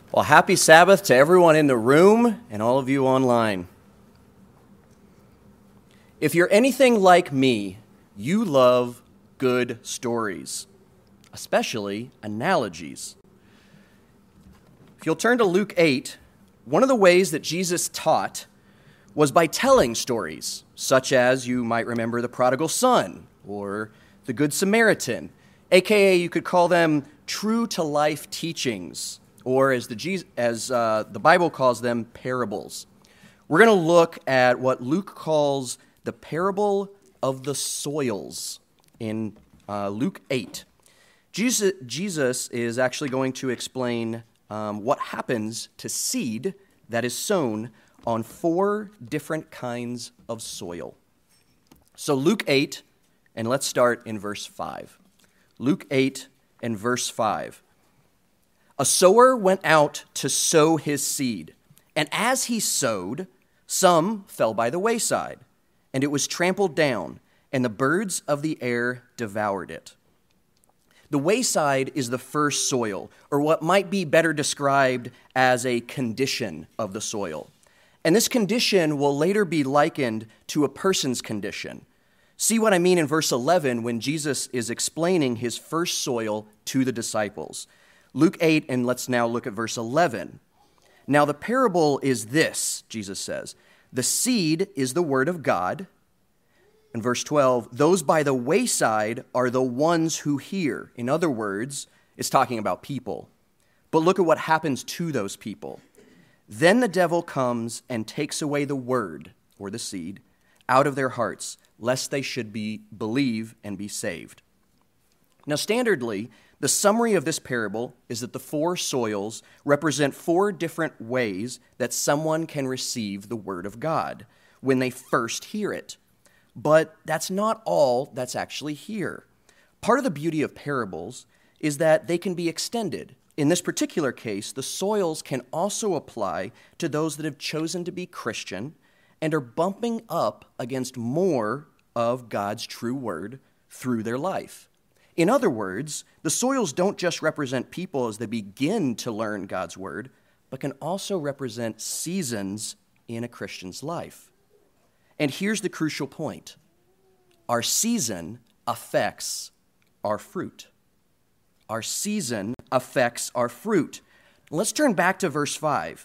Well, happy Sabbath to everyone in the room and all of you online. If you're anything like me, you love good stories, especially analogies. If you'll turn to Luke 8, one of the ways that Jesus taught was by telling stories, such as you might remember the prodigal son or the Good Samaritan, aka you could call them true-to-life teachings, or as the Bible calls them, parables. We're going to look at what Luke calls the parable of the soils in Luke 8. Jesus is actually going to explain what happens to seed that is sown on 4 different kinds of soil. So Luke 8, and let's start in verse 5. Luke 8 and verse 5. A sower went out to sow his seed, and as he sowed, some fell by the wayside, and it was trampled down, and the birds of the air devoured it. The wayside is the first soil, or what might be better described as a condition of the soil. And this condition will later be likened to a person's condition. See what I mean in verse 11 when Jesus is explaining his first soil to the disciples. Luke 8, and let's now look at verse 11. Now the parable is this, Jesus says. The seed is the word of God. In verse 12, those by the wayside are the ones who hear. In other words, it's talking about people. But look at what happens to those people. Then the devil comes and takes away the word, or the seed, out of their hearts, lest they should believe and be saved. Now, standardly, the summary of this parable is that the 4 soils represent 4 different ways that someone can receive the word of God when they first hear it. But that's not all that's actually here. Part of the beauty of parables is that they can be extended. In this particular case, the soils can also apply to those that have chosen to be Christian and are bumping up against more of God's true word through their life. In other words, the soils don't just represent people as they begin to learn God's word, but can also represent seasons in a Christian's life. And here's the crucial point. Our season affects our fruit. Our season affects our fruit. Let's turn back to verse 5.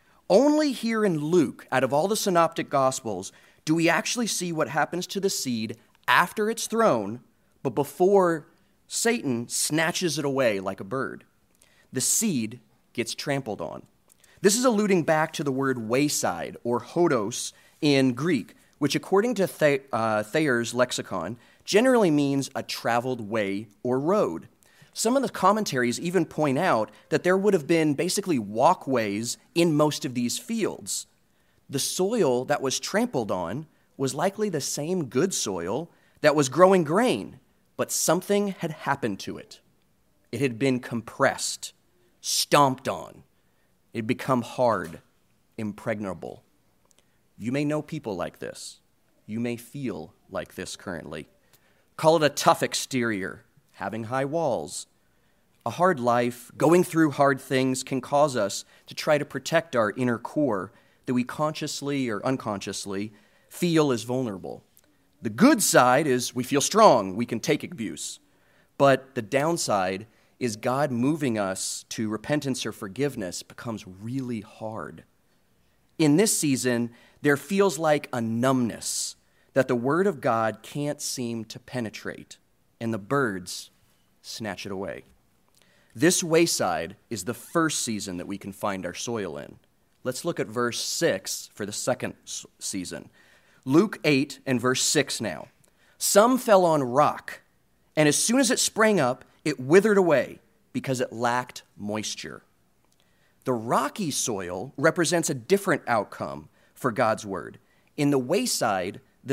Only here in Luke, out of all the synoptic gospels, do we actually see what happens to the seed after it's thrown, but before Satan snatches it away like a bird. The seed gets trampled on. This is alluding back to the word wayside, or hodos in Greek, which according to Thayer's lexicon, generally means a traveled way or road. Some of the commentaries even point out that there would have been basically walkways in most of these fields. The soil that was trampled on was likely the same good soil that was growing grain, but something had happened to it. It had been compressed, stomped on. It had become hard, impregnable. You may know people like this. You may feel like this currently. Call it a tough exterior, having high walls. A hard life, going through hard things can cause us to try to protect our inner core that we consciously or unconsciously feel is vulnerable. The good side is we feel strong, we can take abuse. But the downside is God moving us to repentance or forgiveness becomes really hard. In this season, there feels like a numbness that the word of God can't seem to penetrate, and the birds snatch it away. This wayside is the first season that we can find our soil in. Let's look at verse 6 for the second season. Luke 8 and verse 6 now. Some fell on rock, and as soon as it sprang up, it withered away because it lacked moisture. The rocky soil represents a different outcome for God's word. In the wayside, the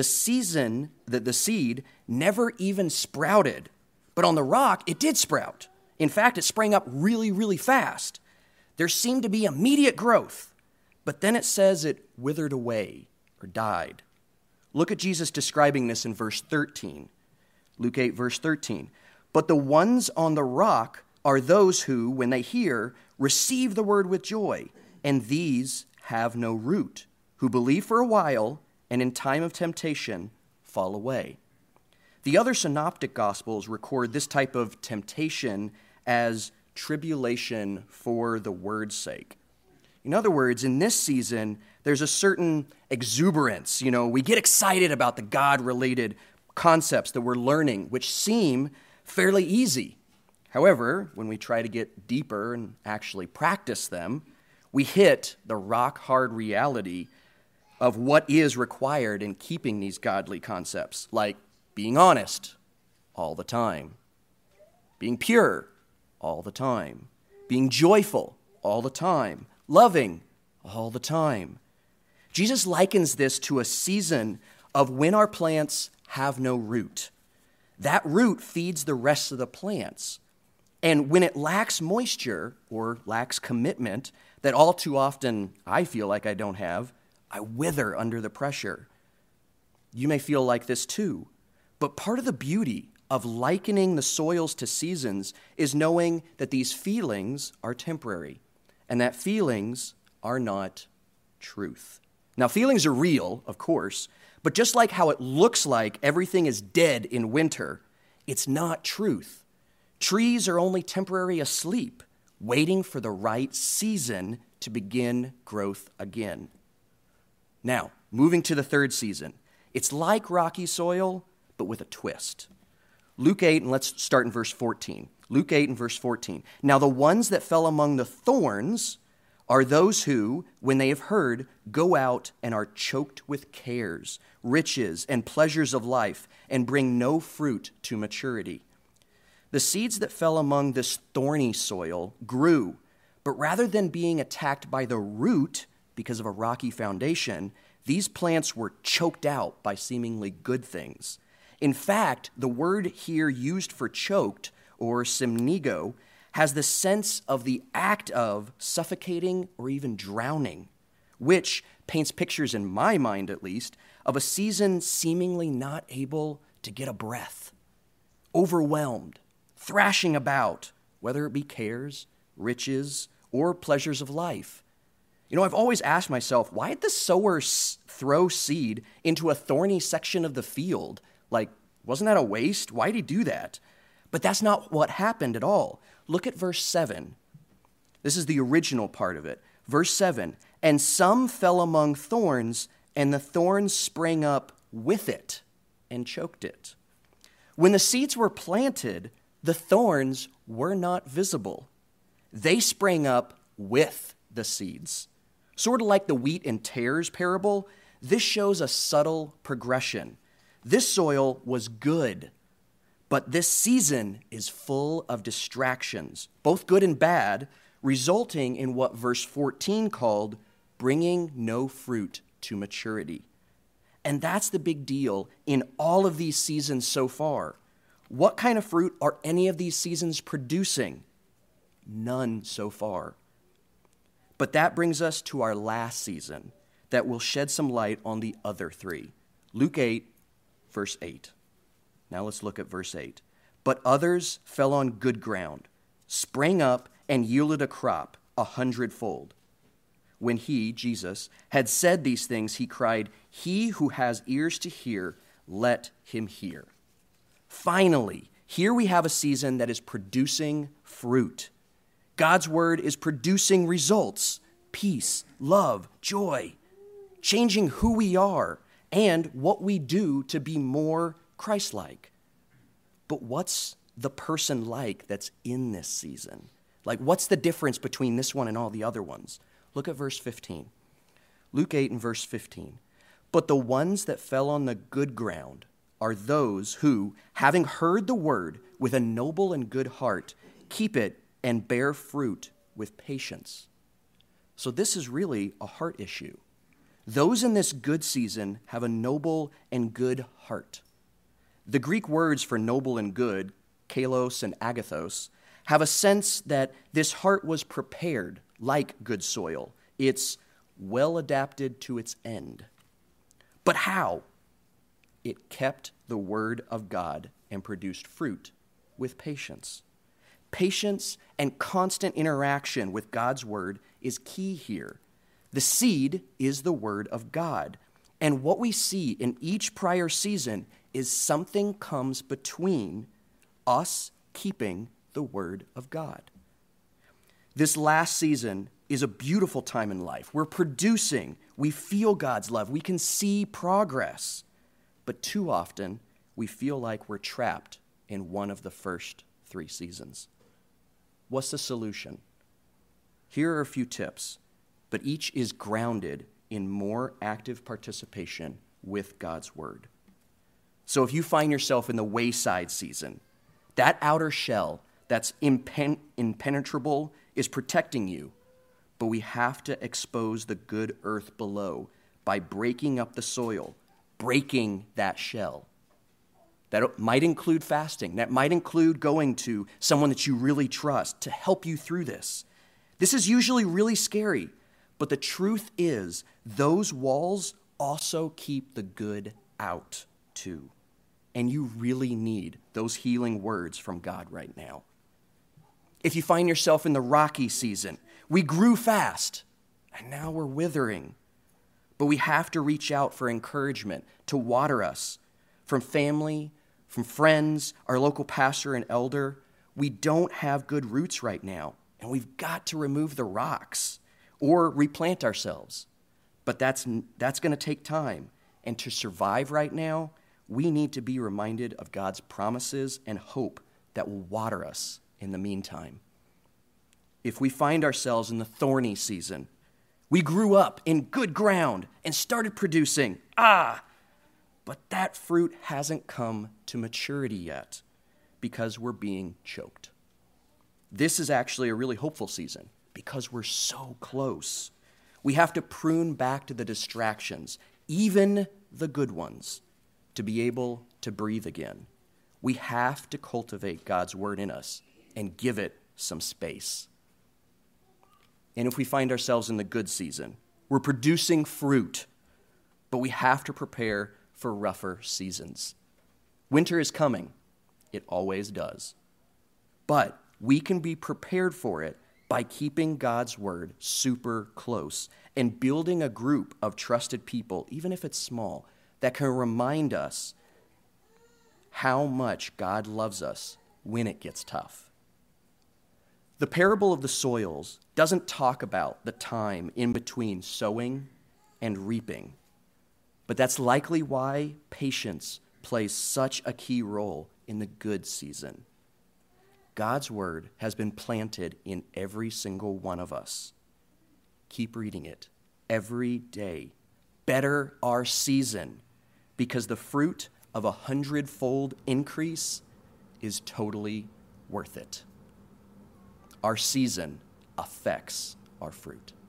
seed never even sprouted, but on the rock, it did sprout. In fact, it sprang up really, really fast. There seemed to be immediate growth, but then it says it withered away or died. Look at Jesus describing this in verse 13. Luke 8, verse 13. But the ones on the rock are those who, when they hear, receive the word with joy, and these have no root, who believe for a while, and in time of temptation fall away. The other synoptic gospels record this type of temptation as tribulation for the word's sake. In other words, in this season, there's a certain exuberance. We get excited about the God-related concepts that we're learning, which seem fairly easy. However, when we try to get deeper and actually practice them, we hit the rock-hard reality of what is required in keeping these godly concepts, like being honest all the time, being pure all the time, being joyful all the time, loving all the time. Jesus likens this to a season of when our plants have no root. That root feeds the rest of the plants. And when it lacks moisture or lacks commitment, that all too often I feel like I don't have, I wither under the pressure. You may feel like this too. But part of the beauty of likening the soils to seasons is knowing that these feelings are temporary and that feelings are not truth. Now, feelings are real, of course, but just like how it looks like everything is dead in winter, it's not truth. Trees are only temporarily asleep, waiting for the right season to begin growth again. Now, moving to the third season. It's like rocky soil, but with a twist. Luke 8, and let's start in verse 14. Luke 8 and verse 14. Now the ones that fell among the thorns are those who, when they have heard, go out and are choked with cares, riches, and pleasures of life, and bring no fruit to maturity. The seeds that fell among this thorny soil grew, but rather than being attacked by the root because of a rocky foundation, these plants were choked out by seemingly good things. In fact, the word here used for choked, or simnego, has the sense of the act of suffocating or even drowning, which paints pictures, in my mind at least, of a season seemingly not able to get a breath, overwhelmed, thrashing about, whether it be cares, riches, or pleasures of life. I've always asked myself, why did the sower throw seed into a thorny section of the field? Wasn't that a waste? Why did he do that? But that's not what happened at all. Look at verse 7. This is the original part of it. Verse 7, and some fell among thorns, and the thorns sprang up with it and choked it. When the seeds were planted, the thorns were not visible. They sprang up with the seeds. Sort of like the wheat and tares parable, this shows a subtle progression. This soil was good, but this season is full of distractions, both good and bad, resulting in what verse 14 called bringing no fruit to maturity. And that's the big deal in all of these seasons so far. What kind of fruit are any of these seasons producing? None so far. But that brings us to our last season that will shed some light on the other three. Luke 8, verse 8. Now let's look at verse 8. But others fell on good ground, sprang up, and yielded a crop 100-fold. When he, Jesus, had said these things, he cried, "He who has ears to hear, let him hear." Finally, here we have a season that is producing fruit. God's word is producing results, peace, love, joy, changing who we are and what we do to be more Christ-like. But what's the person like that's in this season? What's the difference between this one and all the other ones? Look at verse 15. Luke 8 and verse 15. But the ones that fell on the good ground are those who, having heard the word with a noble and good heart, keep it and bear fruit with patience. So this is really a heart issue. Those in this good season have a noble and good heart. The Greek words for noble and good, kalos and agathos, have a sense that this heart was prepared like good soil. It's well adapted to its end. But how? It kept the word of God and produced fruit with patience. Patience and constant interaction with God's word is key here. The seed is the word of God. And what we see in each prior season is something comes between us keeping the word of God. This last season is a beautiful time in life. We're producing. We feel God's love. We can see progress. But too often, we feel like we're trapped in one of the first 3 seasons. What's the solution? Here are a few tips, but each is grounded in more active participation with God's word. So if you find yourself in the wayside season, that outer shell that's impenetrable is protecting you, but we have to expose the good earth below by breaking up the soil, breaking that shell. That might include fasting. That might include going to someone that you really trust to help you through this. This is usually really scary, but the truth is those walls also keep the good out too. And you really need those healing words from God right now. If you find yourself in the rocky season, we grew fast, and now we're withering. But we have to reach out for encouragement to water us from family, from friends, our local pastor and elder. We don't have good roots right now, and we've got to remove the rocks or replant ourselves. But that's going to take time. And to survive right now, we need to be reminded of God's promises and hope that will water us in the meantime. If we find ourselves in the thorny season, we grew up in good ground and started producing, but that fruit hasn't come to maturity yet because we're being choked. This is actually a really hopeful season because we're so close. We have to prune back to the distractions, even the good ones, to be able to breathe again. We have to cultivate God's word in us and give it some space. And if we find ourselves in the good season, we're producing fruit, but we have to prepare for rougher seasons. Winter is coming. It always does. But we can be prepared for it by keeping God's word super close and building a group of trusted people, even if it's small, that can remind us how much God loves us when it gets tough. The parable of the soils doesn't talk about the time in between sowing and reaping, but that's likely why patience plays such a key role in the good season. God's word has been planted in every single one of us. Keep reading it every day. Better our season, because the fruit of 100-fold increase is totally worth it. Our season affects our fruit.